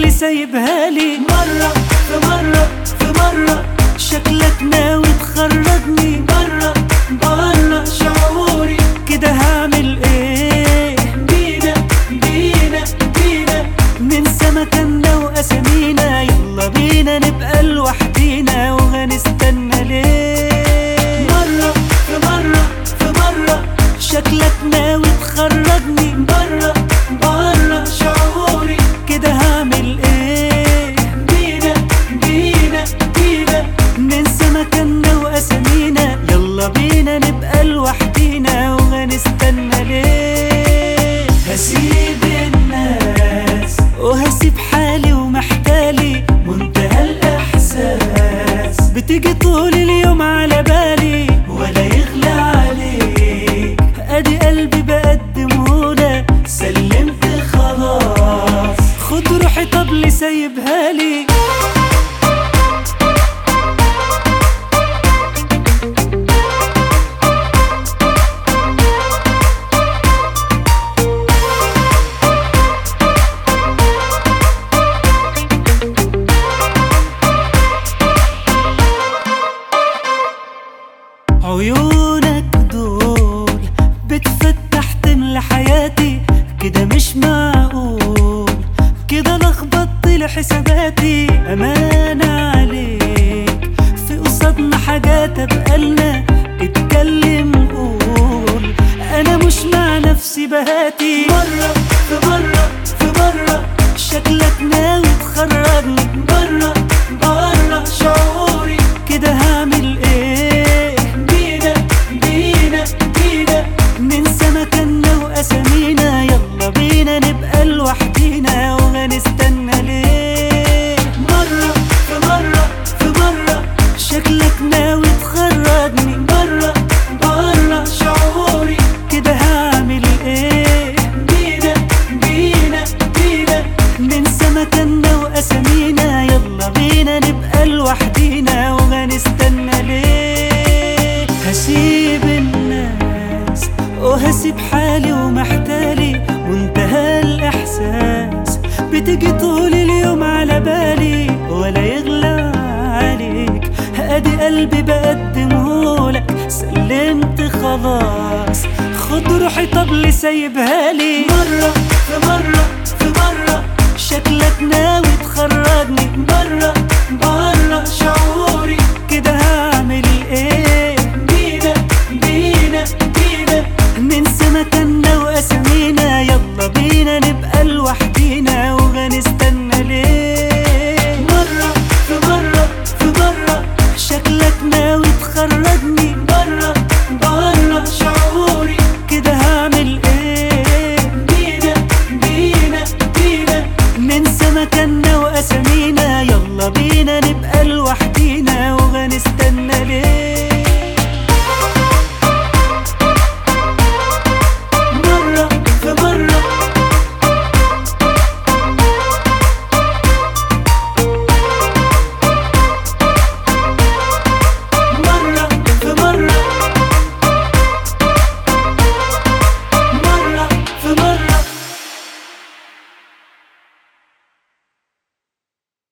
طبلي سايبها لي. مرة في مرة في مرة شكلك ناوي تخرجني برا برا شعوري، كده هعمل ايه؟ بينا بينا بينا ننسى مكاننا واسامينا، يلا بينا نبقى لوحدينا وهنستنى ليه؟ مرة في مرة في مرة شكلك ناوي تخرجني برا برا شعوري، كده هعمل ايه؟ بينا بينا بينا ننسى مكاننا واسامينا، يلا بينا نبقى لوحدينا وهنستنى ليه؟ هسيب الناس وهسيب حالي ومحتالي، منتهى الاحساس بتيجي طول اليوم على بالي ولا يغلى عليك، ادي قلبي بقدمهولك سلمت خلاص، خد روحي طبلي سايبها لي. عيونك دول بتفتح تملى حياتي، كده مش معقول، كده لخبطت لحساباتي، أمانة عليك في قصادنا حاجات أبقالنا، اتكلم قول أنا مش مع نفسي بهاتي. مرة في مرة في مرة شكلك ناوي تخرجني برا برا شعوري، كده هعمل ايه؟ بينا بينا بينا ننسى مكاننا واسامينا، يلا بينا نبقى لوحدينا وهنستنى ليه؟ مرة في مرة في مرة شكلك ناوي تخرجني برا برا شعوري، كده هعمل ايه؟ بينا بينا بينا ننسى مكاننا واسامينا، يلا بينا نبقى لوحدينا وهنستنى ليه؟ هسيب الناس وهسيب حالي ومحتالي، منتهى الاحساس بتيجي طول اليوم على بالي ولا يغلى عليك، ادي قلبي بقدمهولك سلمت خلاص، خد روحي طبلي سايبها لي. مرة في مرة في مرة شكلك ناوي تخرجني برا برا شعوري، كده هعمل ايه؟ بينا بينا بينا ننسى مكاننا واسامينا، يلا بينا نبقى لوحدينا وهنستنى ليه؟ مرة في مرة في مرة شكلك ناوي تخرجني برا برا شعوري، كده هعمل ايه؟ بينا بينا بينا ننسى مكاننا واسامينا، يلا بينا نبقى لوحدينا